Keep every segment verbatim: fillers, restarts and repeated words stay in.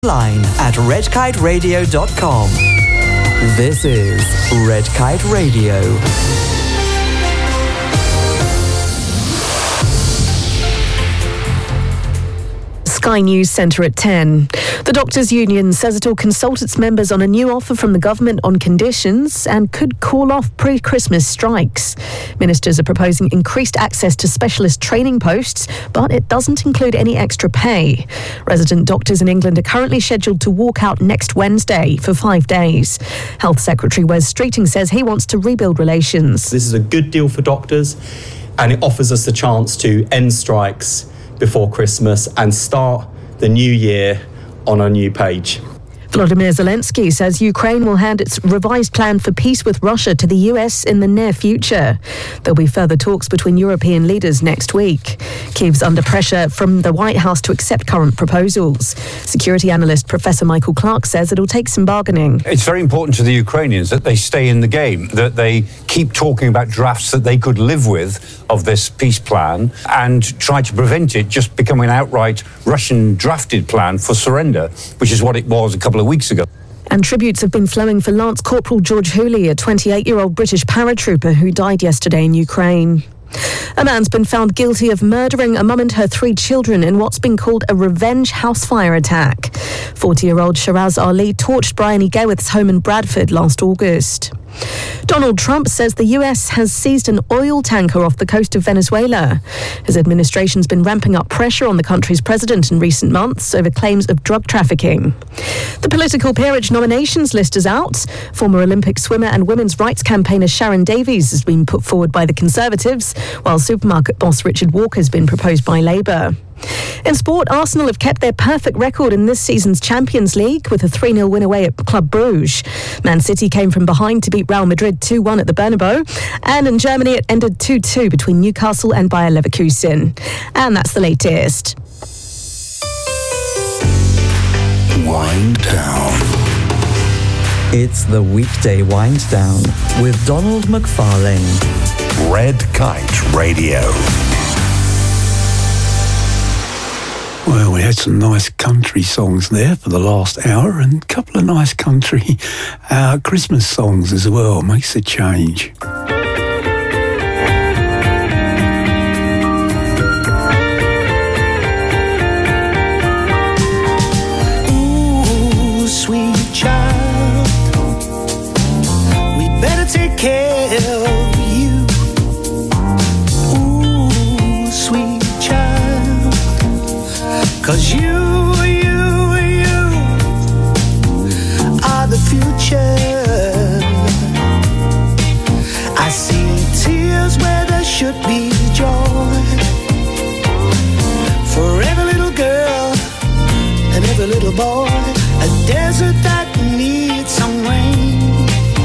Line at red kite radio dot com. This is Red Kite Radio. Sky News Centre at ten. The Doctors' Union says it will consult its members on a new offer from the government on conditions and could call off pre-Christmas strikes. Ministers are proposing increased access to specialist training posts, but it doesn't include any extra pay. Resident doctors in England are currently scheduled to walk out next Wednesday for five days. Health Secretary Wes Streeting says he wants to rebuild relations. This is a good deal for doctors, and it offers us the chance to end strikes before Christmas and start the new year on a new page. Volodymyr Zelensky says Ukraine will hand its revised plan for peace with Russia to the U S in the near future. There'll be further talks between European leaders next week. Kyiv's under pressure from the White House to accept current proposals. Security analyst Professor Michael Clark says it'll take some bargaining. It's very important to the Ukrainians that they stay in the game, that they keep talking about drafts that they could live with of this peace plan and try to prevent it just becoming an outright Russian drafted plan for surrender, which is what it was a couple of weeks ago. And tributes have been flowing for Lance Corporal George Hooley, a twenty-eight-year-old British paratrooper who died yesterday in Ukraine. A man's been found guilty of murdering a mum and her three children in what's been called a revenge housefire attack. forty-year-old Shiraz Ali torched Bryony Gayworth's home in Bradford last August. Donald Trump says the U S has seized an oil tanker off the coast of Venezuela. His administration's been ramping up pressure on the country's president in recent months over claims of drug trafficking. The political peerage nominations list is out. Former Olympic swimmer and women's rights campaigner Sharon Davies has been put forward by the Conservatives, while supermarket boss Richard Walker has been proposed by Labour. In sport, Arsenal have kept their perfect record in this season's Champions League with a three nil win away at Club Brugge. Man City came from behind to beat Real Madrid two one at the Bernabeu. And in Germany, it ended two two between Newcastle and Bayer Leverkusen. And that's the latest. Wind Down. It's the weekday wind down with Donald McFarlane. Red Kite Radio. Well, we had some nice country songs there for the last hour and a couple of nice country uh, Christmas songs as well. Makes a change. Ooh, sweet child, we better take care of you. Ooh, sweet child, 'cause you, you, you are the future. I see tears where there should be joy. For every little girl and every little boy, a desert that needs some rain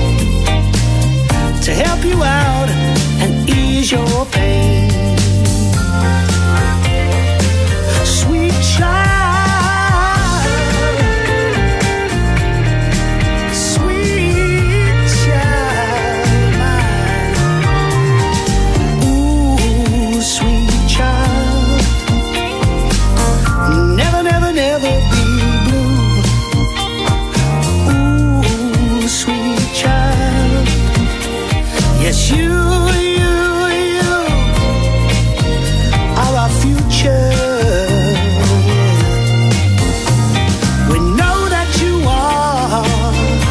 to help you out and ease your pain. Yes, you, you, you are our future. We know that you are,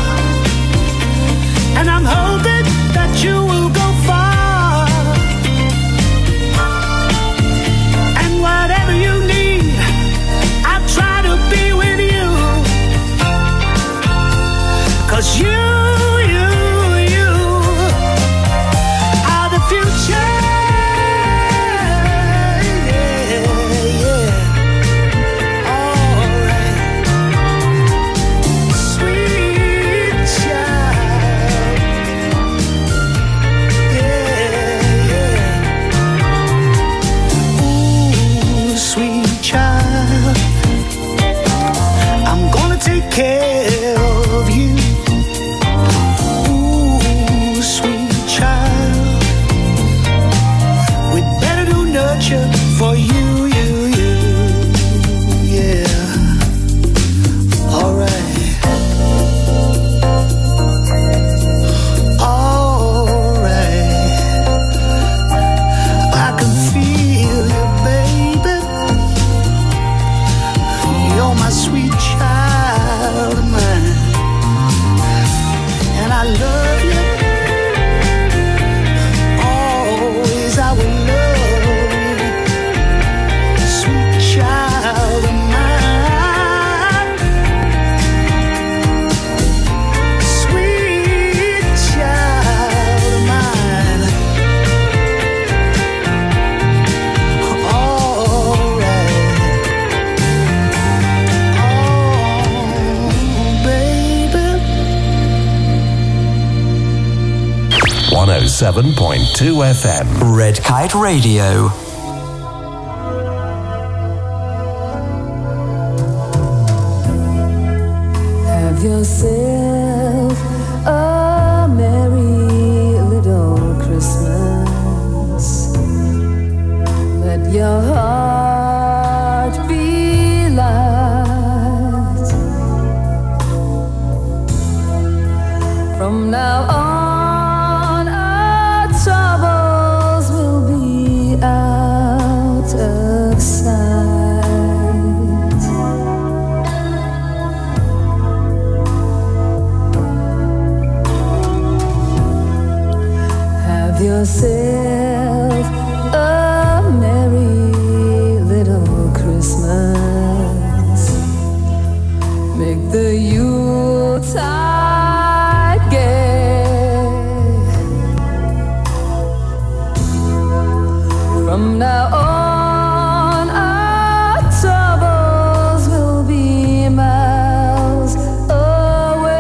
and I'm hoping that you will go far. And whatever you need, I'll try to be with you. 'Cause you care of you. Ooh, sweet child, we'd better do nurture for you, you, you, yeah. seven point two F M. Red Kite Radio. Have yourself a merry little Christmas. Let your heart be light. From now on, our troubles will be out of sight. Have yourself a merry little Christmas. Make the Yuletide gay. From now on, our troubles will be miles away.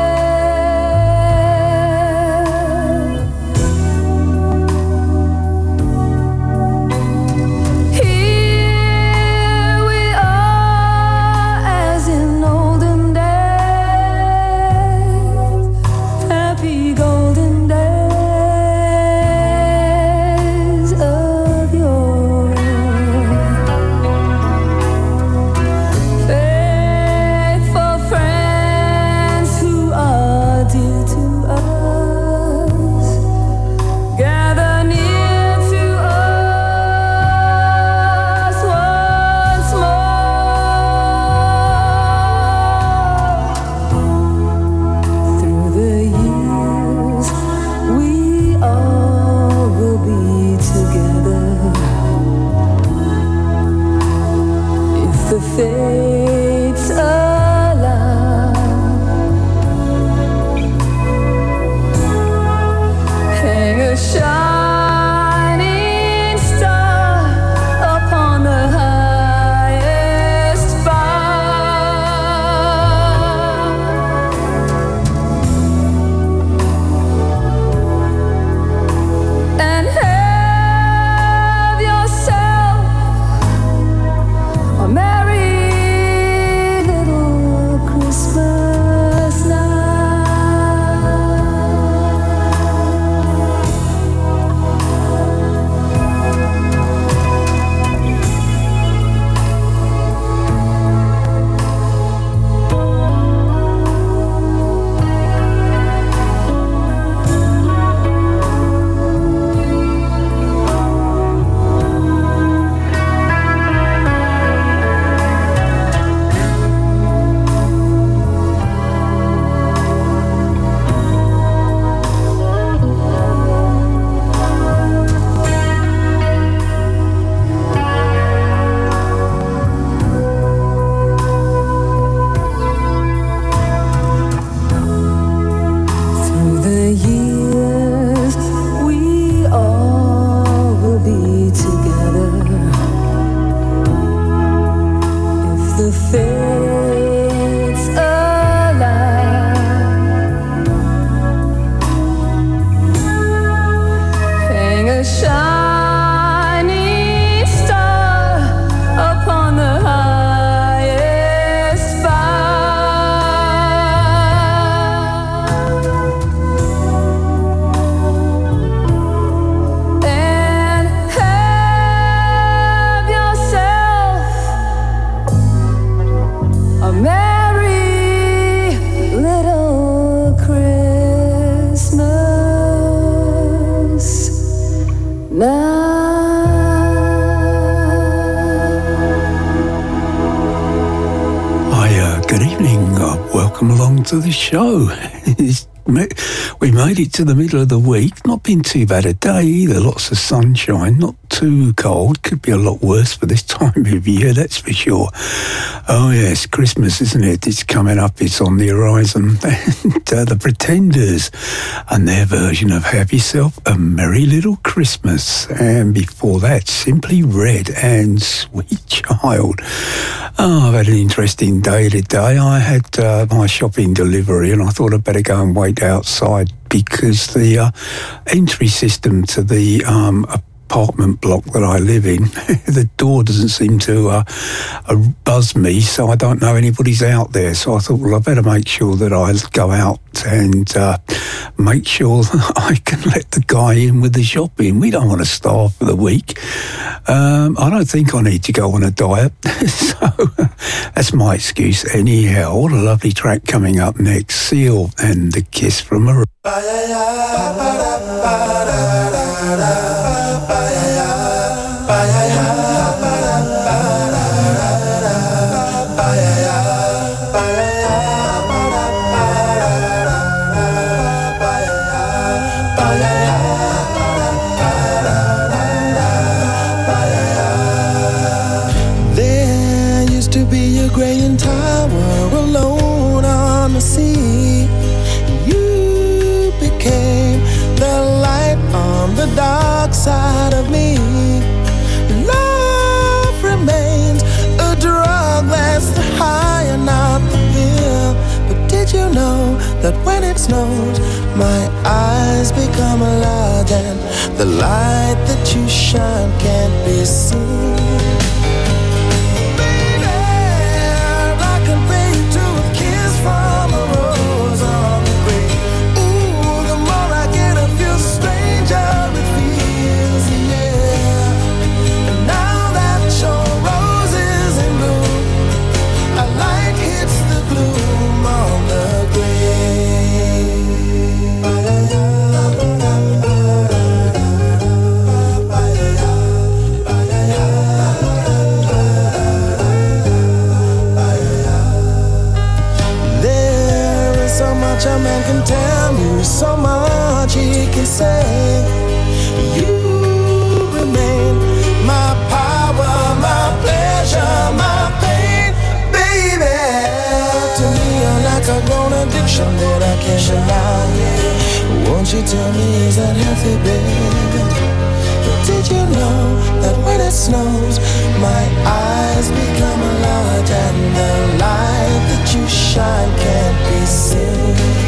Here we are as in olden days, happy golden days of yore. Faithful friends who are dear to us, gather near to us once more. Through the years, we all will be together. If the fates allow, hang a shining star upon the highest bough, and have yourself a merry little Christmas Through the years, we all will be together. If the fates allow, hang a shining star upon the highest bough, and have yourself a merry little Christmas now. Hi, uh, good evening. Uh, welcome along to the show. It's ma- we made it to the middle of the week. Not been too bad a day either. Lots of sunshine. Not too cold. Could be a lot worse for this time of year, that's for sure. Oh yes, Christmas, isn't it? It's coming up. It's on the horizon. And uh, the Pretenders and their version of Have Yourself a Merry Little Christmas. And before that, Simply Red and Sweet Child. Oh, I've had an interesting day today. I had uh, my shopping delivery and I thought I'd better go and wait outside because the uh, entry system to the um, apartment block that I live in, the door doesn't seem to uh, uh, buzz me, so I don't know anybody's out there. So I thought, well, I better make sure that I go out and uh, make sure that I can let the guy in with the shopping. We don't want to starve for the week. Um, I don't think I need to go on a diet. So that's my excuse. Anyhow, what a lovely track coming up next. Seal and The Kiss from a... Side of me, love remains a drug that's the high and not the pill. But did you know that when it snows, my eyes become large and the light that you shine can't be seen? Baby, I can pay you to a kiss from a rose on the grave. Ooh, the more I get of you, stranger. A man can tell you so much, he can say. You remain my power, my pleasure, my pain, baby. To me, you're like a grown addiction that I can't deny. Won't you tell me, is that healthy, baby? But did you know that when it snows, my eyes become large and the light that you shine can't be seen?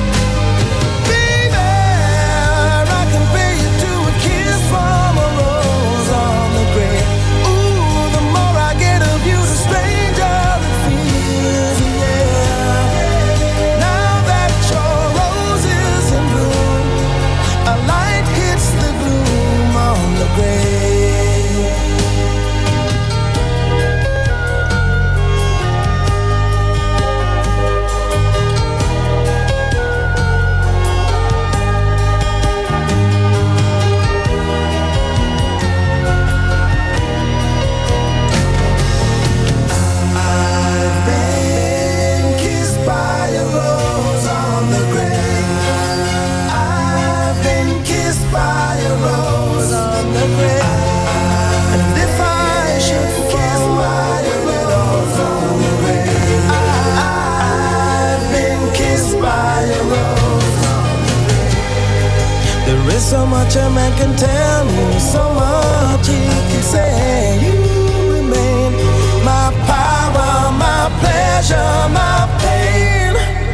So much a man can tell me, so much he can say. You remain my power, my pleasure, my pain.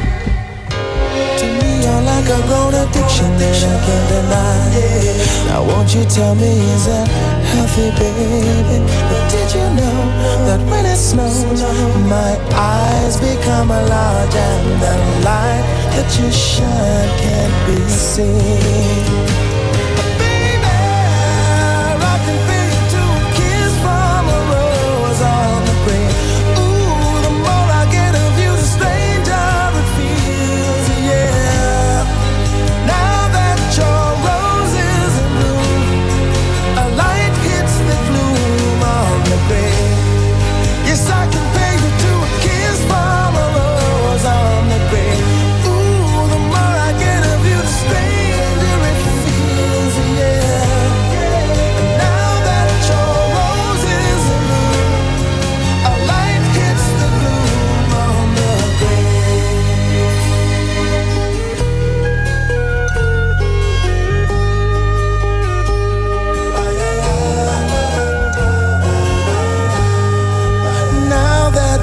To me, you're like a grown addiction that I can't deny. Now won't you tell me, is that healthy, baby? But did you know that when it snows, my eyes become large and the light that you shine can't be seen?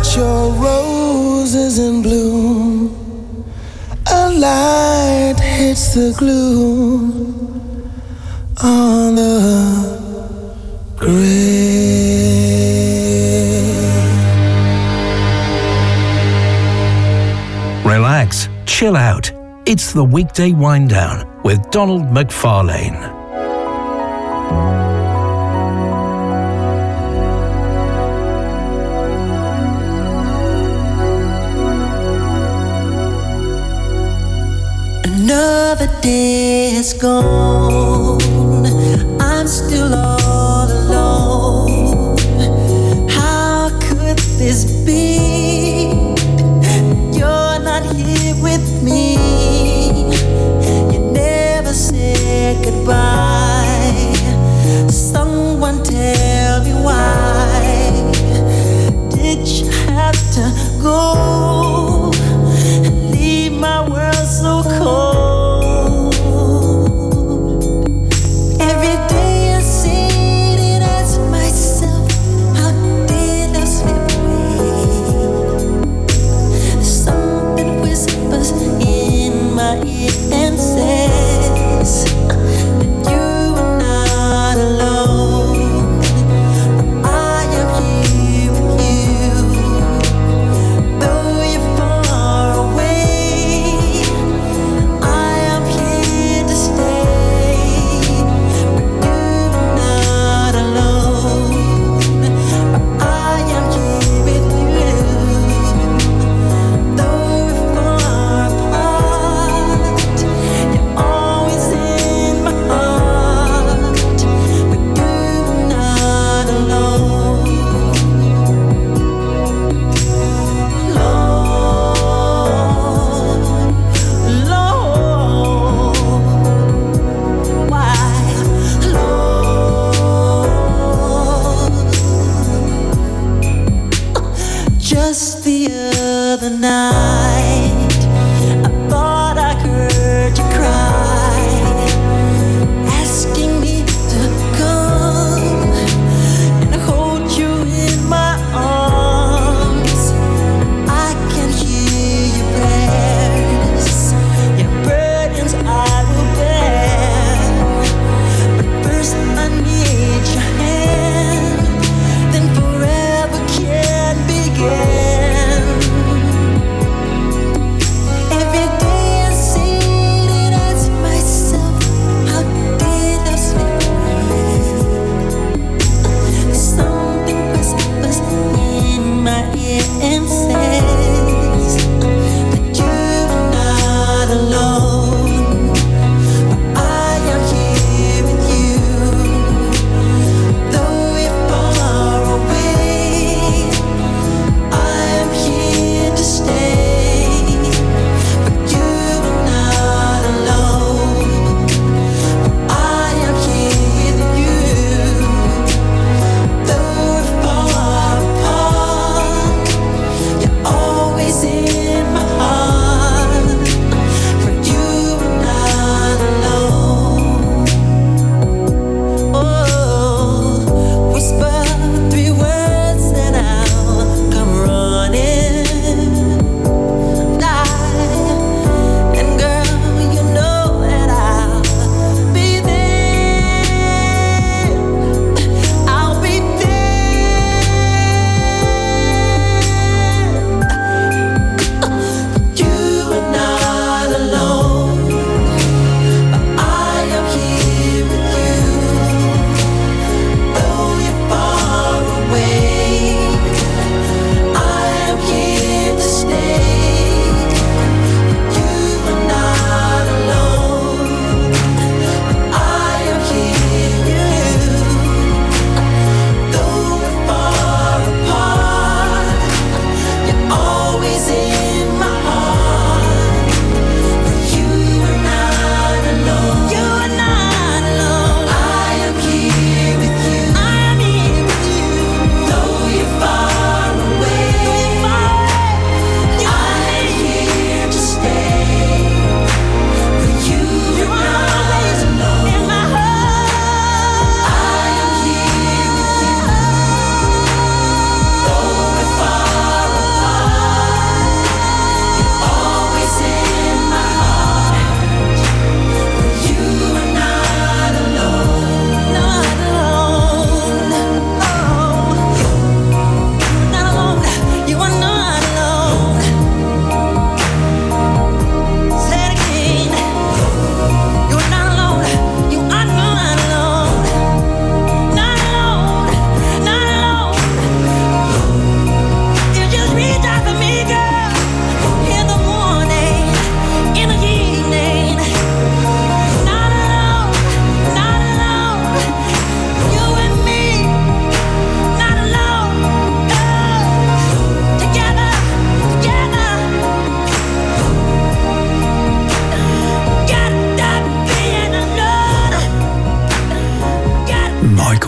Your roses in bloom, a light hit it's the glue on the grave. Relax, chill out. It's the weekday wind down with Donald McFarlane. Another day has gone. I'm still all alone. How could this be? You're not here with me. You never said goodbye. Someone tell me why did you have to go and leave my world so cold? Every day I sit and ask myself, how did I slip away? Something whispers in my ear and says that you are not alone. I am here with you, though you're far away. I am here to stay, but you're not alone. I am here with you, though we're far apart. You're always in my heart, but you're not alone. Lord, Lord, why, Lord? Just the other night, I thought I heard you cry, asking me to come and hold you in my arms. I can hear your prayers, your burdens I will bear. But first I need your hand, then forever can begin.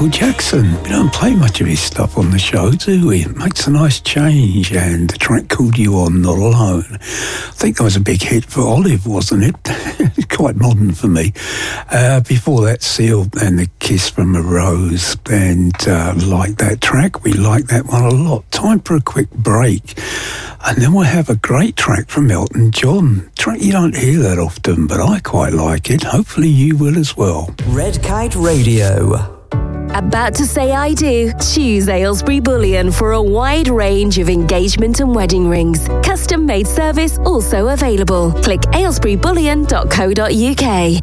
Michael Jackson. We don't play much of his stuff on the show, do we? It makes a nice change, and the track called You On, Not Alone. I think that was a big hit for Olive, wasn't it? It's quite modern for me. Uh, before that, Seal and The Kiss from a Rose, and uh, like that track. We like that one a lot. Time for a quick break. And then we'll have a great track from Elton John. Track you don't hear that often, but I quite like it. Hopefully you will as well. Red Kite Radio. About to say I do? Choose Aylesbury Bullion for a wide range of engagement and wedding rings. Custom made service also available. Click aylesbury bullion dot co dot uk.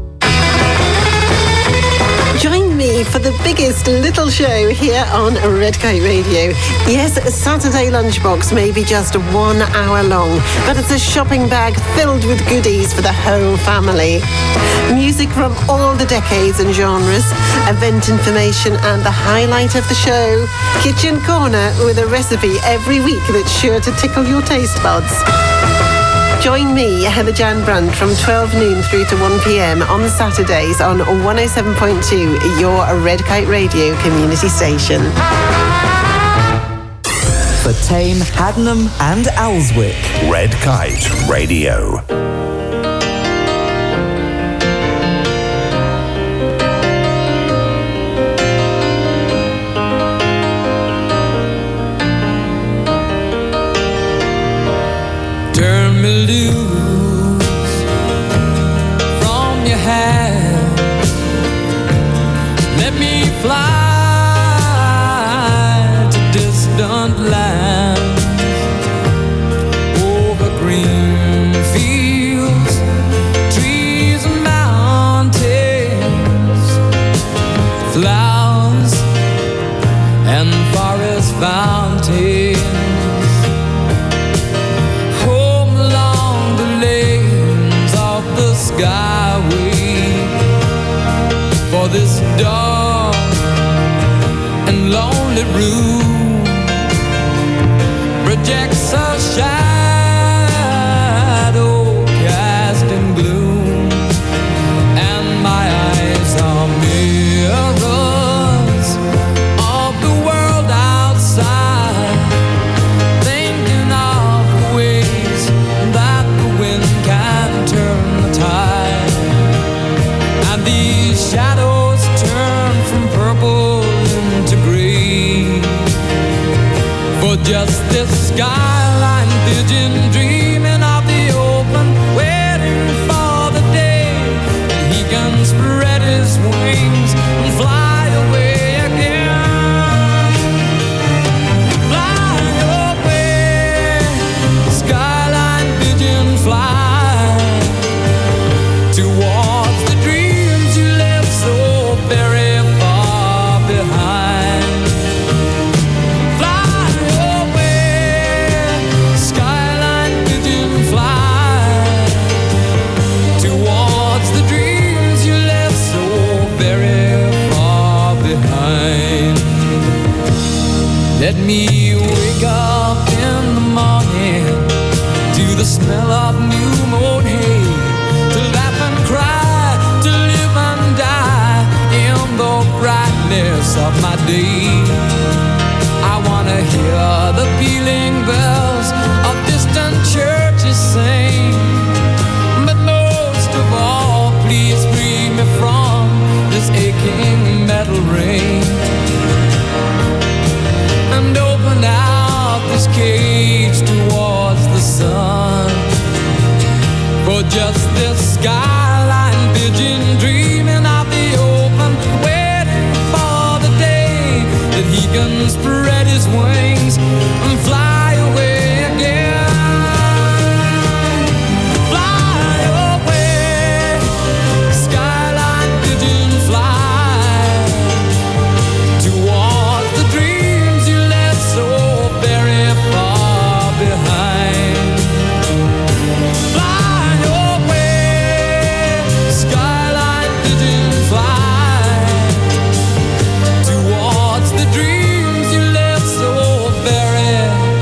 Join me for the biggest little show here on Red Kite Radio. Yes, a Saturday lunchbox may be just one hour long, but it's a shopping bag filled with goodies for the whole family. Music from all the decades and genres, event information and the highlight of the show. Kitchen Corner with a recipe every week that's sure to tickle your taste buds. Join me, Heather Jan Brandt, from twelve noon through to one p.m. on Saturdays on one oh seven point two, your Red Kite Radio community station. For Tame, Haddenham and Alswick. Red Kite Radio. Turn me loose from your hand. Let me fly to distant lands, over green fields, trees and mountains, flowers and forest fountains. Skyway for this dark and lonely room projects a shadow cast in gloom, and my eyes are mirrors of the world outside, thinking of the ways that the wind can turn the tide. These shadows turn from purple into grey for just this skyline pigeon dreaming of the open, waiting for the day that he can spread his wings and fly away again. Fly away, skyline pigeon, fly towards the dream so very far behind. Fly away, skyline pigeon, fly towards the dreams you left so very far behind. Let me wake up in the morning to the smell of new mown hay, to laugh and cry, to live and die in the brightness of my day. I wanna hear the pealing bells of distant churches sing, but most of all, please free me from this aching metal ring, and open out this cage towards the sun, for just this skyline pigeon dreaming of the open, waiting for the day that he can spread his wings and fly away again. Fly away, skyline pigeon, fly towards the dreams you left so very far behind. Fly away, skyline pigeon, fly towards the dreams you left so very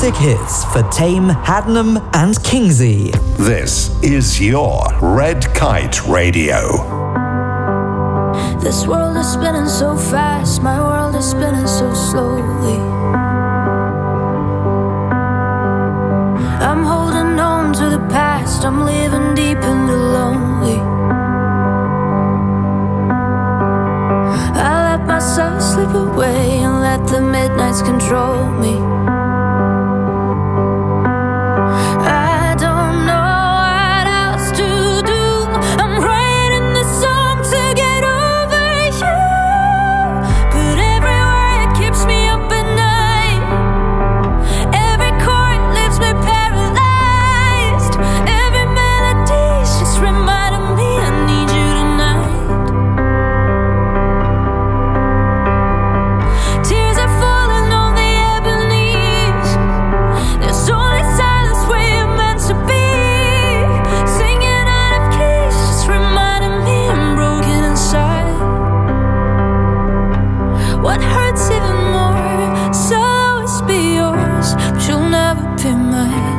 classic hits for Tame, Haddenham and Kingsey. This is your Red Kite Radio. This world is spinning so fast, my world is spinning so slowly. I'm holding on to the past, I'm living deep in the lonely. I let myself slip away and let the midnights control me. I don't know what else to do. I'm writing this song to get over you, but every word keeps me up at night. Every chord leaves me paralyzed. Every melody's just reminding me I need you tonight. Tears are falling on the ebonies. There's only silence where you're meant to be. Singing out of keys, just reminding me I'm broken inside. What hurts even more, so always be yours, but you'll never be mine.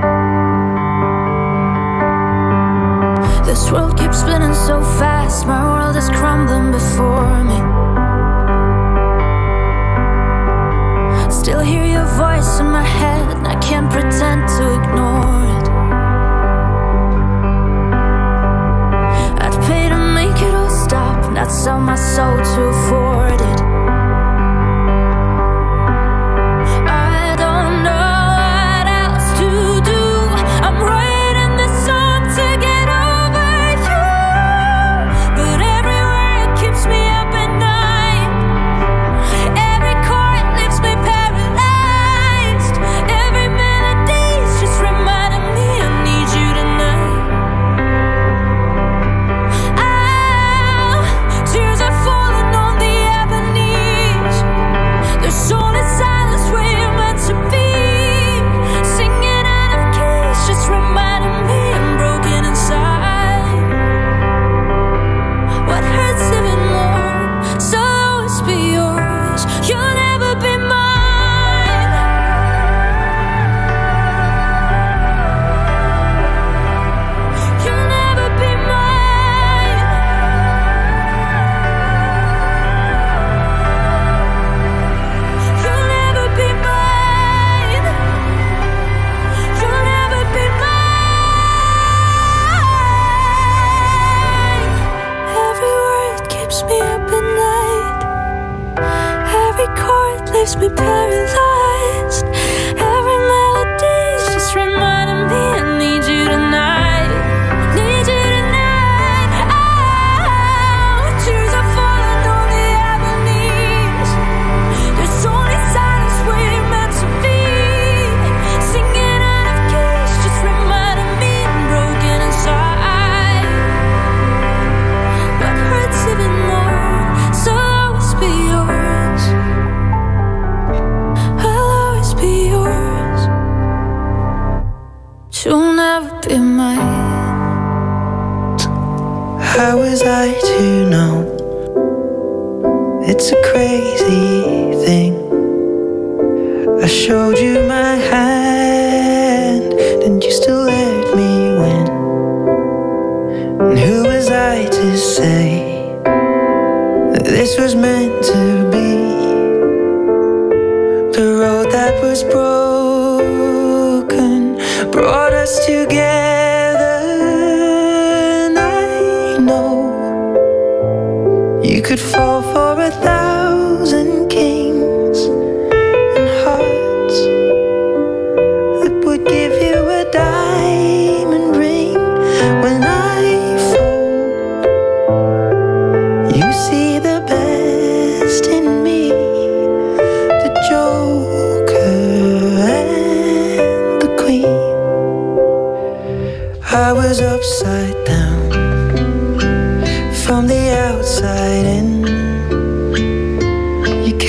This world keeps spinning so fast, my world is crumbling before me. Still hear your voice in my head, and I can't pretend to ignore it. I'd pay to make it all stop, and I'd sell my soul to afford it. I don't know what else to do. I'm writing this song to get over you, but every word keeps me up at night. Every chord leaves me paralyzed. Every melody's just reminding me I need you tonight. Ah, tears are falling on the ebonies. There's only silence where you're meant to be. Singing out of keys, just reminding me I'm broken inside. What hurts even more, so always be yours. You'll never be mine. You'll never be mine. You'll never be mine. You'll never be mine. Every word keeps me up at night. Every chord leaves me paralyzed. Every melody's just reminding me I need you tonight. Need you tonight. Oh, tears are falling on the ebonies. There's only silence where you're meant to be. Singing out of keys, just reminding me I'm broken inside. What hurts even more, so I'll always be yours. I'll always be yours. You'll never be mine. How was I to know? It's a crazy thing. I showed you my hand, and you still let me win. And who was I to say that this was meant to be? The road that was broken brought us together, and I know you could fall for a thousand kings and hearts that would give you a diamond ring. When I fall, you see the best in me, the Joker and the Queen. I was upside down from the outside in. You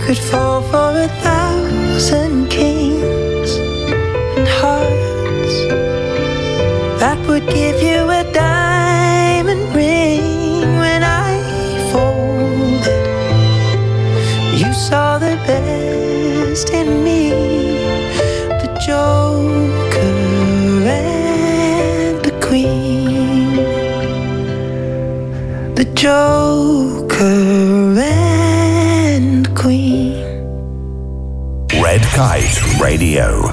could fall for a thousand kings and hearts that would give you a diamond ring. When I folded, you saw the best in me, the Joker and the Queen, the Joker and Queen. Red Kite Radio.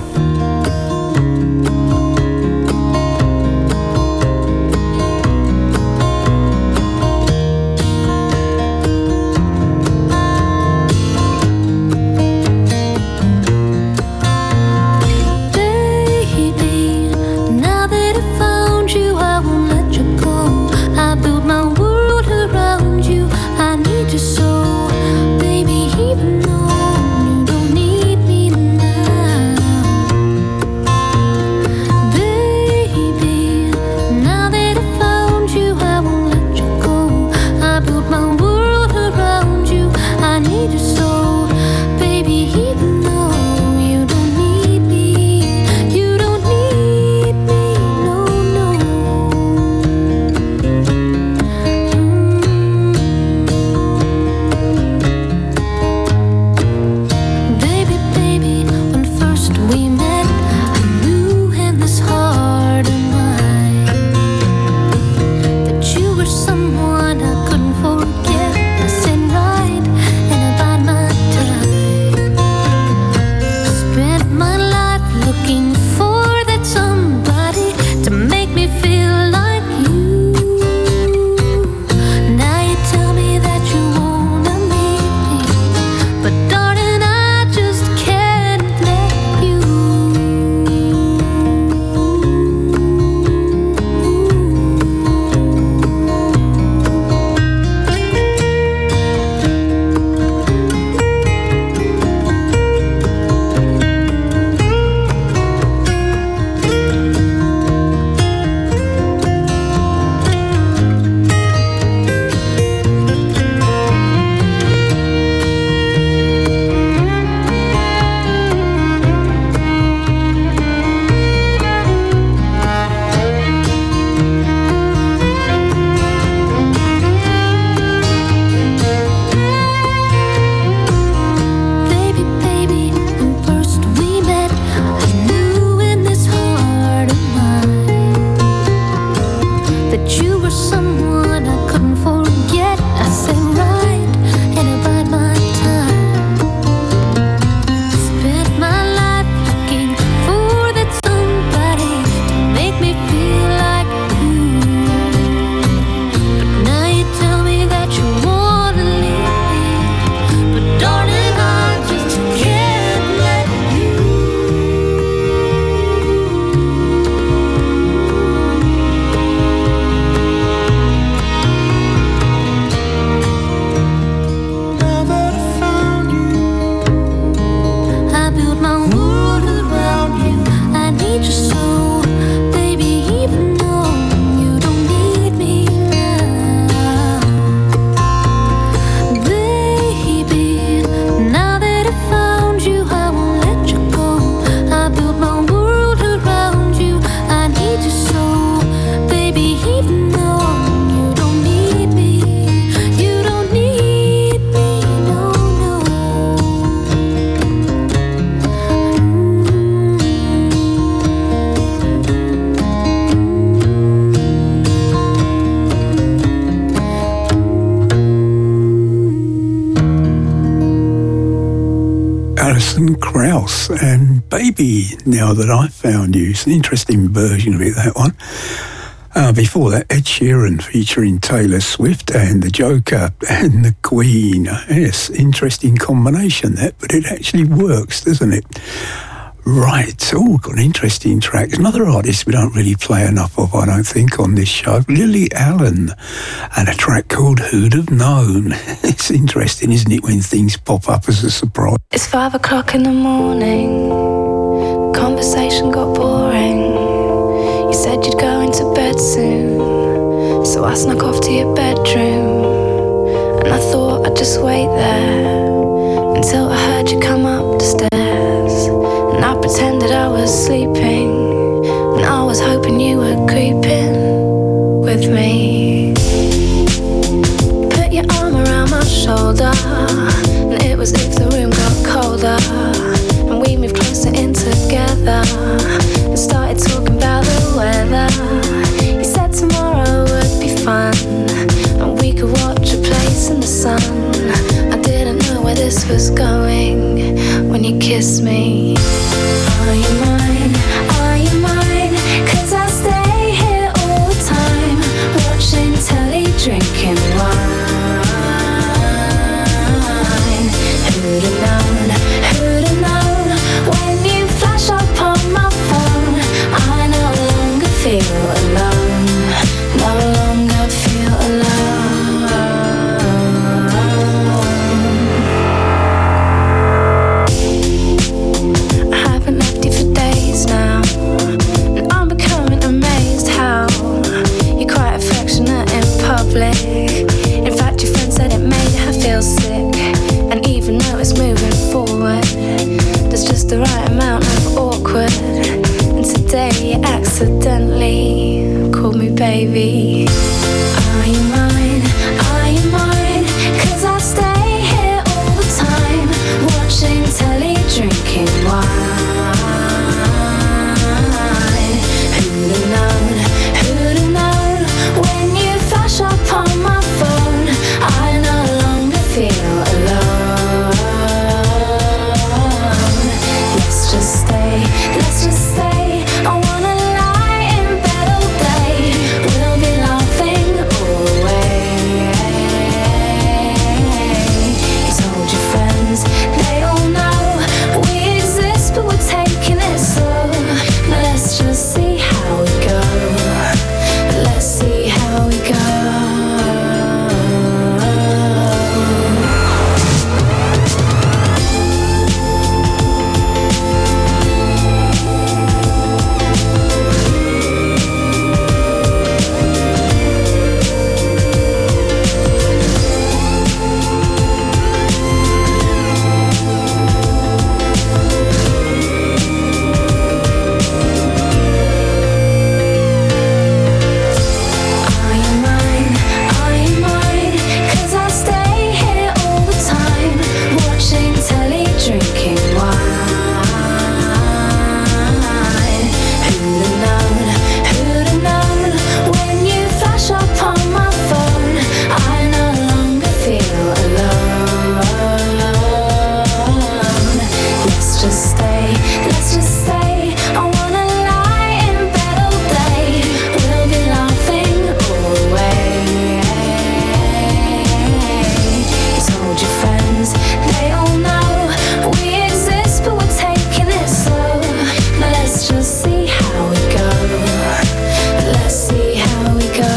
Alison Krauss and Baby, Now That I Found You. It's an interesting version of it, that one. Uh, before that, Ed Sheeran featuring Taylor Swift and the Joker and the Queen. Yes, interesting combination that, but it actually works, doesn't it? Right, oh, got an interesting track. Another artist we don't really play enough of, I don't think, on this show, Lily Allen, and a track called Who'd Have Known. It's interesting, isn't it, when things pop up as a surprise? It's five o'clock in the morning, the conversation got boring. You said you'd go into bed soon, so I snuck off to your bedroom, and I thought I'd just wait there, until I heard you come up the stairs. And I pretended I was sleeping, and I was hoping you were creeping with me. Put your arm around my shoulder, and it was if the room got colder, and we moved closer in together and started talking about the weather. You said tomorrow would be fun, and we could watch a place in the sun. I didn't know where this was going when you kissed me. Are you mine? Are you mine? 'Cause I stay here all the time, watching telly, drinking wine. Who'd have known? Who'd have known? When you flash up on my phone, I no longer feel alone. No longer feel alone. I haven't left you for days now, and I'm becoming amazed how you're quite affectionate in public. In fact, your friend said it made her feel sick, and even though it's moving forward, there's just the right amount of awkward. And today you accidentally called me baby. Are you mine? Are you mine? 'Cause I stay here all the time, watching telly, drinking wine. Who'd have known? Who'd have known? When you flash up on my phone, I no longer feel alone. Let's just stay, let's just stay. I wanna lie in bed all day. We'll be laughing all the way. You told your friends, they all know we exist, but we're taking it slow. Now let's just see how we go. Let's see how we go. Are you mine? Are you mine? 'Cause I stay here all the time, watching telly, drinking wine. Who'd have known? Who'd have known? When you flash up on my phone, I no longer feel alone. Let's just stay, let's just stay. I wanna lie in bed all day. We'll be laughing all the way. You told your friends, they all know we exist, but we're taking it slow. Now let's just see how we go. Let's see how we go.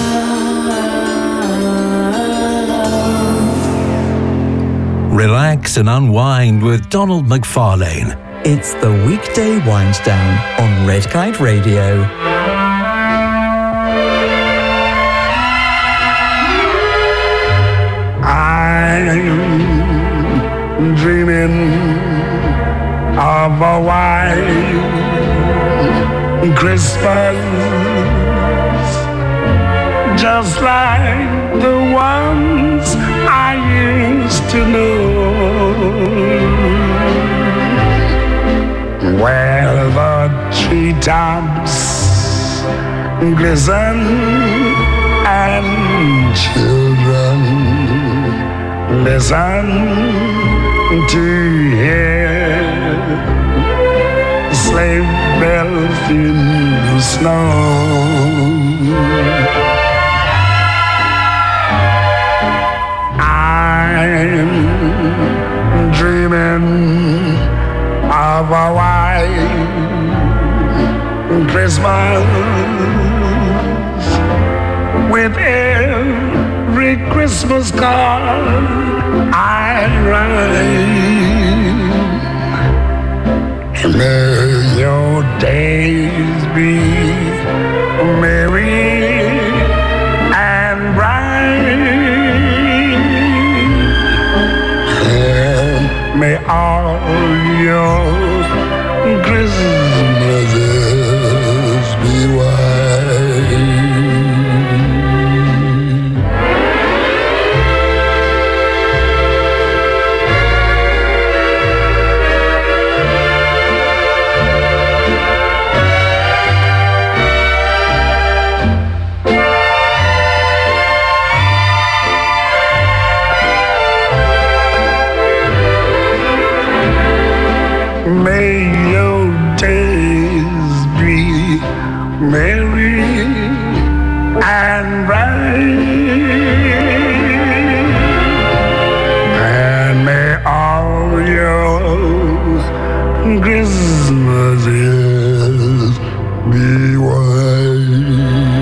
Relax and unwind with Donald McFarlane. It's the weekday wind down on Red Kite Radio. I'm dreaming of a white Christmas, just like the ones I used to know, where the treetops glisten and children listen to hear sleigh bells in the snow. I'm dreaming of a white Christmas, with every Christmas card I write. May your days be merry and bright. And may all your Christmases be white. May your days be merry and bright, and may all your Christmases be white.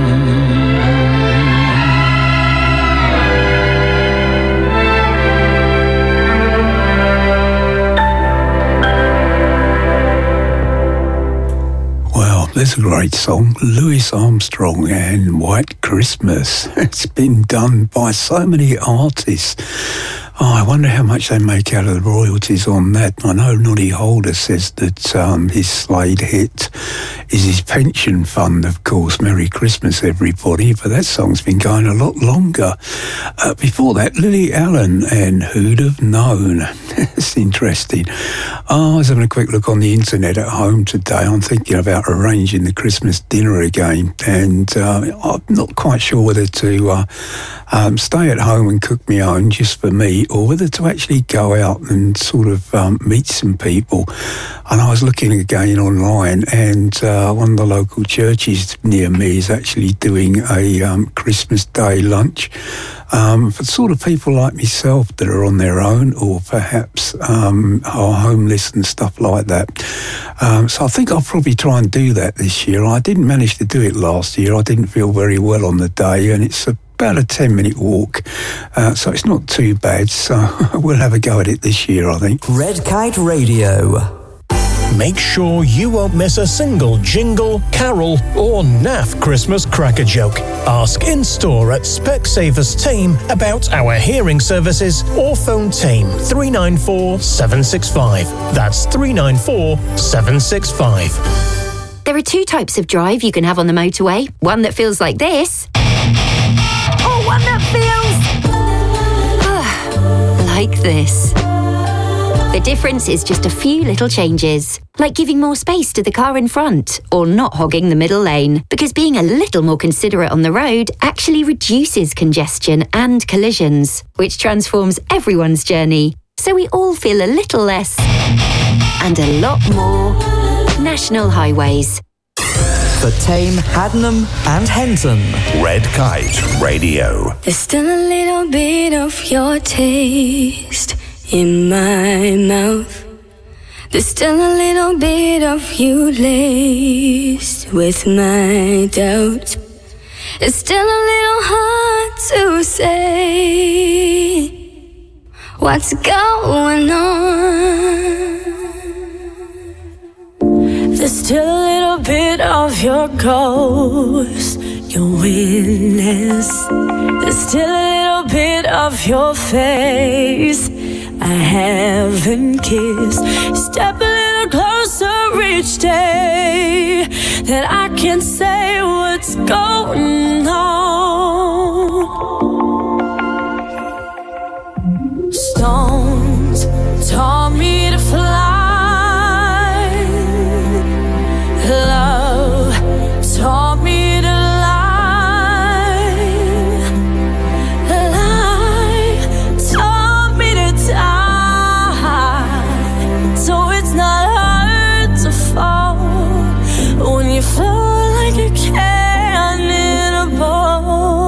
That's a great song, Louis Armstrong and White Christmas. It's been done by so many artists. Oh, I wonder how much they make out of the royalties on that. I know Noddy Holder says that um, his Slade hit is his pension fund, of course, Merry Christmas Everybody, but that song's been going a lot longer. Uh, before that, Lily Allen and Who'd Have Known. It's interesting. Oh, I was having a quick look on the internet at home today. I'm thinking about arranging the Christmas dinner again, and uh, I'm not quite sure whether to uh, um, stay at home and cook my own just for me, or whether to actually go out and sort of um, meet some people. And I was looking again online, and uh, one of the local churches near me is actually doing a um, Christmas Day lunch um, for sort of people like myself that are on their own, or perhaps um, are homeless and stuff like that. Um, so I think I'll probably try and do that this year. I didn't manage to do it last year. I didn't feel very well on the day, and it's a about a ten minute walk, uh, so it's not too bad. So we'll have a go at it this year, I think. Red Kite Radio. Make sure you won't miss a single jingle, carol or naff Christmas cracker joke. Ask in-store at Specsavers Team about our hearing services, or phone Team three nine four seven six five. That's three nine four seven six five. There are two types of drive you can have on the motorway. One that feels like this, or one that feels like this. The difference is just a few little changes, like giving more space to the car in front, or not hogging the middle lane, because being a little more considerate on the road actually reduces congestion and collisions, which transforms everyone's journey, so we all feel a little less and a lot more National Highways. For Tame, Haddenham and Henton. Red Kite Radio. There's still a little bit of your taste in my mouth. There's still a little bit of you laced with my doubt. It's still a little hard to say what's going on. There's still a little bit of your ghost, your witness. There's still a little bit of your face I haven't kissed. Step a little closer each day, that I can say what's going on. Stones taught me to fly. Love taught me to lie. Lie taught me to die. So it's not hard to fall when you fall like a cannonball.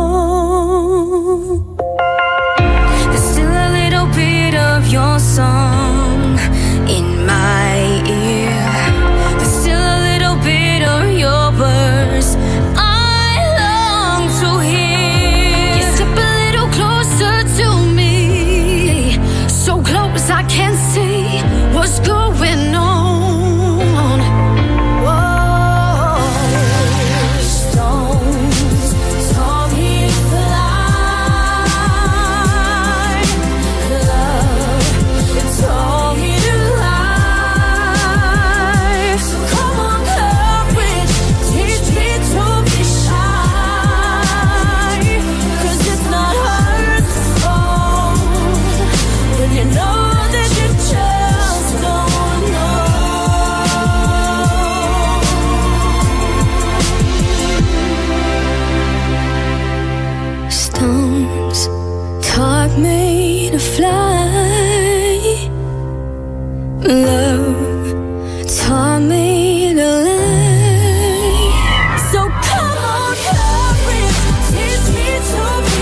taught me to fly. Love taught me to lie. So come on, courage, teach me to be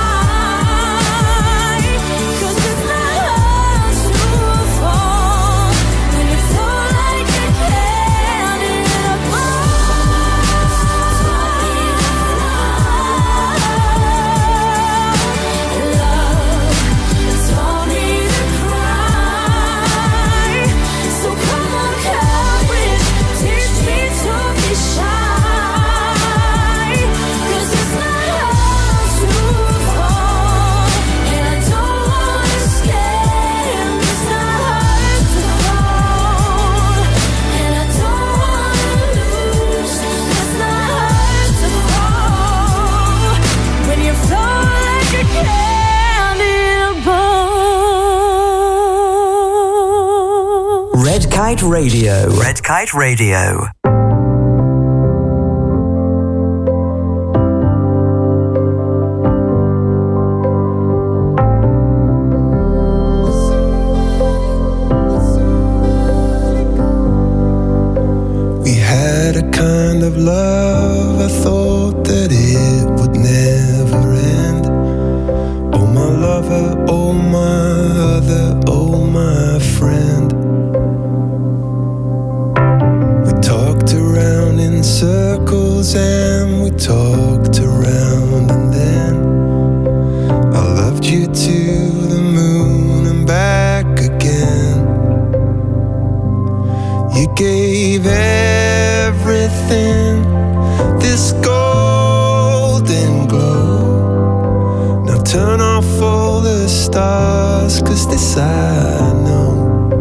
shy. 'Cause it's not hard to fall when you fall like a cat in a Red Kite Radio. Red Kite Radio. We had a kind of love, I thought that it would never end. Oh my lover, oh my other, oh my friend. Around in circles and we talked around, and then I loved you to the moon and back again. You gave everything this golden glow. Now turn off all the stars, 'cause this I know,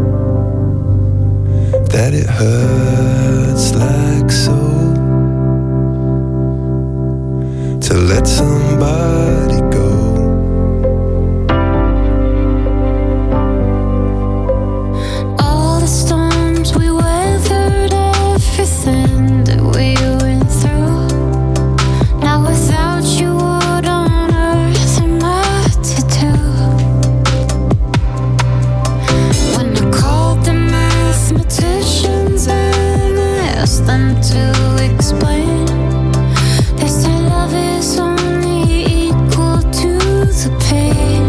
that it hurts like so to let somebody go. All the storms we weathered, everything that we went through. Now without you, what on earth am I to do? When I called the mathematicians and I asked them to explain, they say love is only equal to the pain.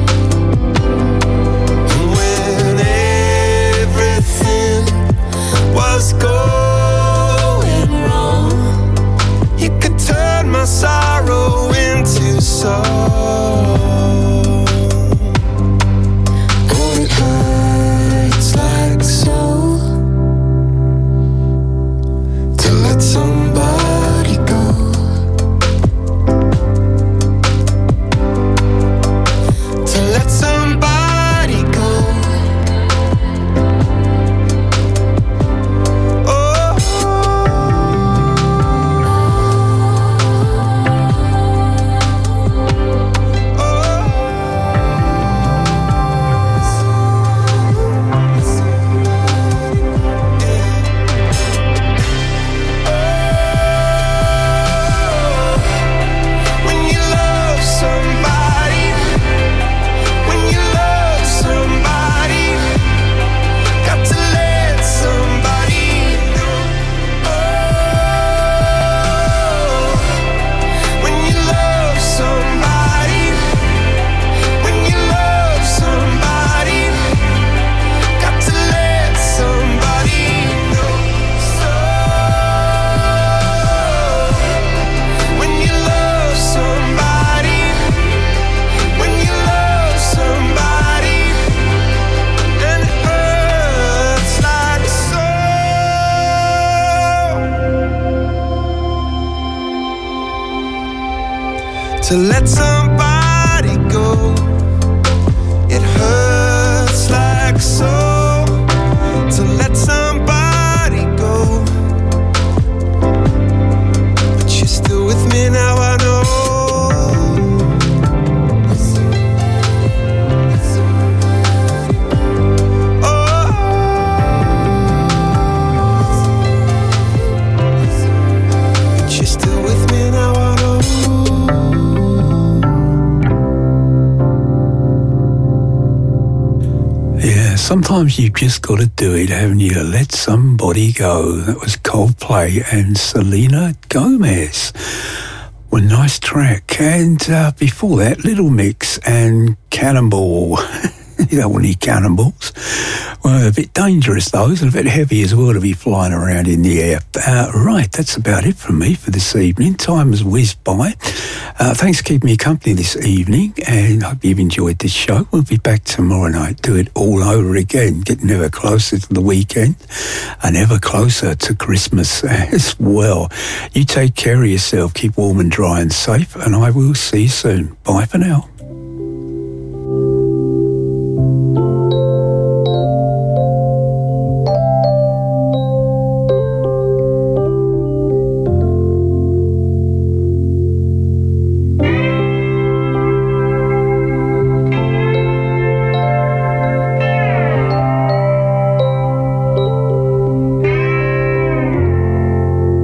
And when everything was going wrong, you could turn my sorrow into song. Oh, it hurts like so to let somebody go. To let somebody go. Oh, when you love somebody, when you love somebody, got to let somebody know. Oh, when you love somebody, when you love somebody, got to let somebody know. So when you love somebody, when you love somebody, and it hurts like so to let somebody go, it hurts like so to let somebody go. But you're still with me now, I know. But you're still with me now, I know. Sometimes you've just got to do it, haven't you? Let somebody go. That was Coldplay and Selena Gomez. Well, nice track. And uh, before that, Little Mix and Cannonball. You don't want any cannonballs. Well, a bit dangerous, those, and a bit heavy as well to be flying around in the air. Uh, right, that's about it from me for this evening. Time has whizzed by. Uh, thanks for keeping me company this evening, and I hope you've enjoyed this show. We'll be back tomorrow night, do it all over again, getting ever closer to the weekend and ever closer to Christmas as well. You take care of yourself, keep warm and dry and safe, and I will see you soon. Bye for now.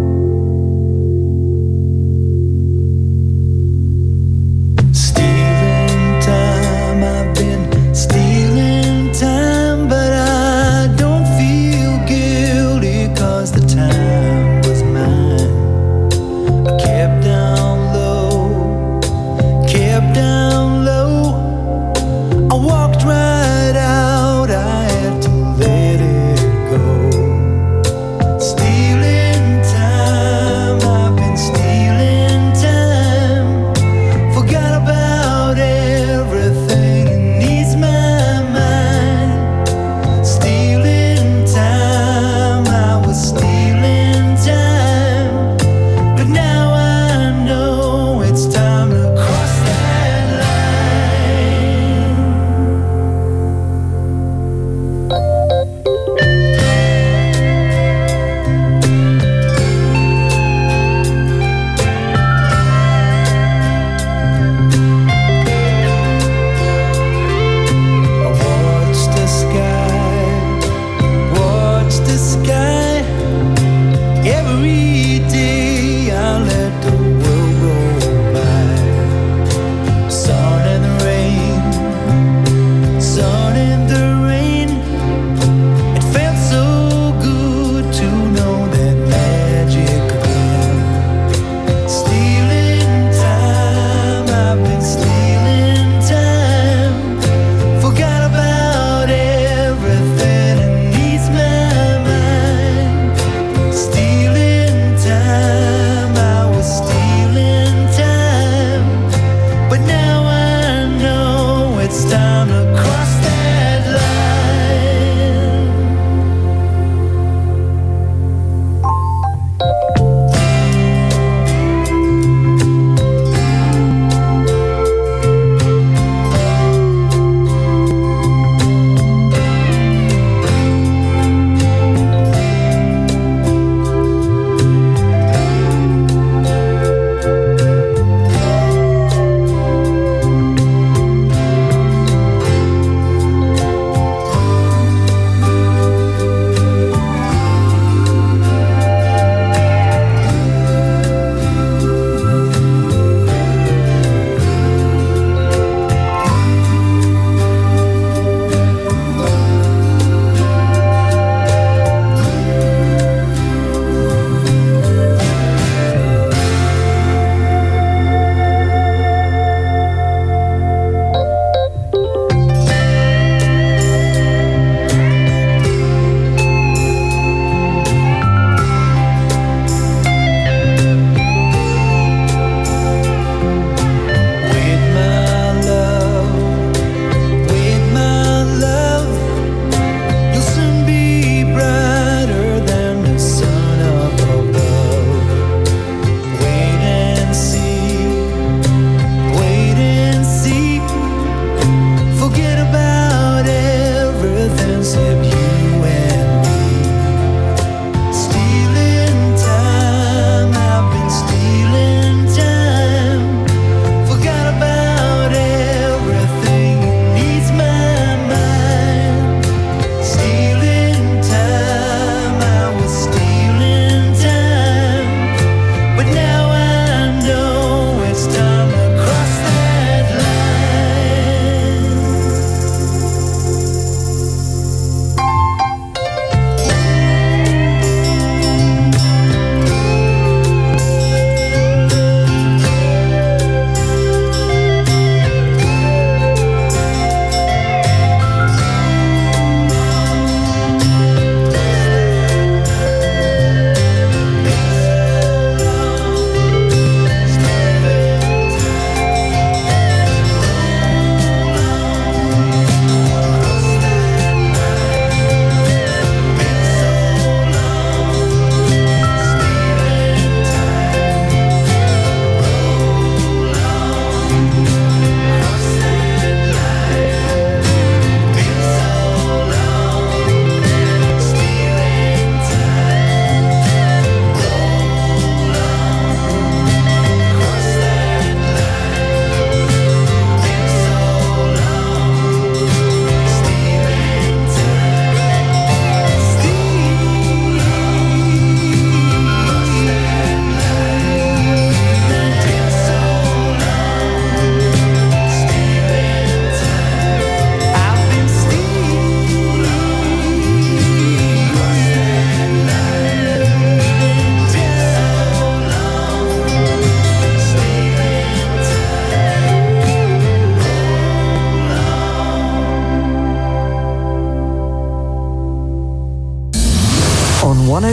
Stealing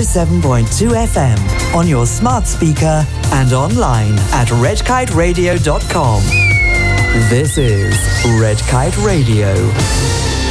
oh seven point two F M on your smart speaker and online at red kite radio dot com. This is Red Kite Radio.